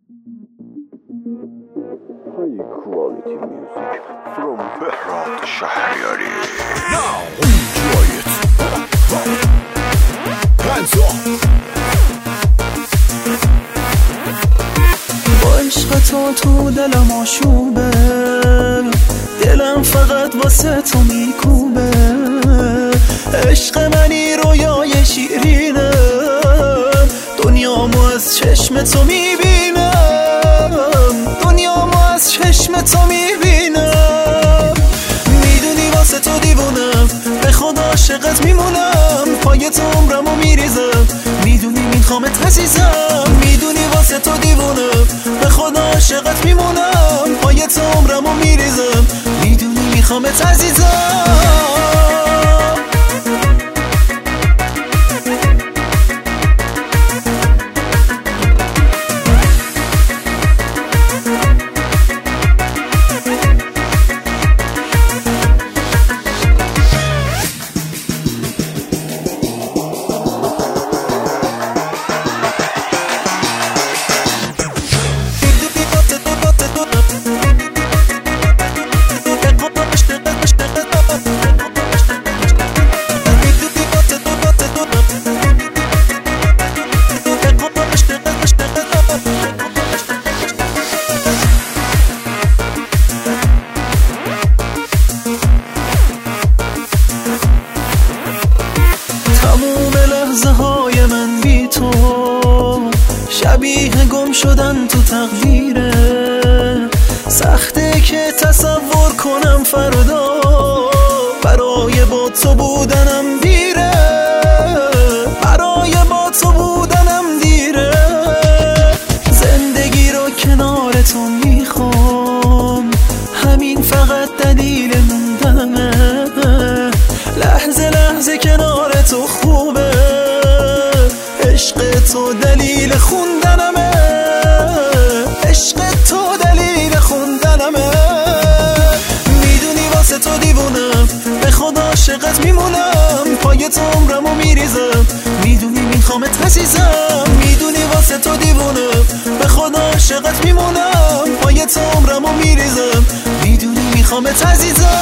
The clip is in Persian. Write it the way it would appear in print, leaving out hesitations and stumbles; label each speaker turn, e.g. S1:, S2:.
S1: High quality music from Behrat Shahriari.
S2: Now enjoy it. Hands up.
S3: با عشق تو دلم آشوبه، دلم فقط واسه تو میکوبه. عشق منی رویای شیرینه، دنیامو از چشم تو میبینم، دنیامو از چشم تو میبینم. میدونی واسه تو دیوونم، به خدا عاشقت میمونم، پای تو عمرمو میریزم، میدونی میخوامت عزیزم. میدونی واسه تو دیوونم، به خدا عاشقت میمونم، پای تو عمرمو میریزم، میدونی میخوامت عزیزم. لحظه‌های من بی تو شبیه گم شدن تو تقدیره. سخته که تصور کنم فردا برای با تو بودنم دیره، برای با تو بودنم دیره. زندگی رو کنار تو میخوام، همین فقط دلیل موندنمه. لحظه لحظه کنار تو خوبه، عشق تو دلیل خوندنمه، عشق تو دلیل خوندنمه. میدونی واسه تو دیوونم، به خدا عاشقت میمونم، پای تو عمرمو میریزم، میدونی میخوامت عزیزم. میدونی واسه تو دیوونم، به خدا عاشقت میمونم، پای تو عمرمو میریزم، میدونی میخوامت عزیزم.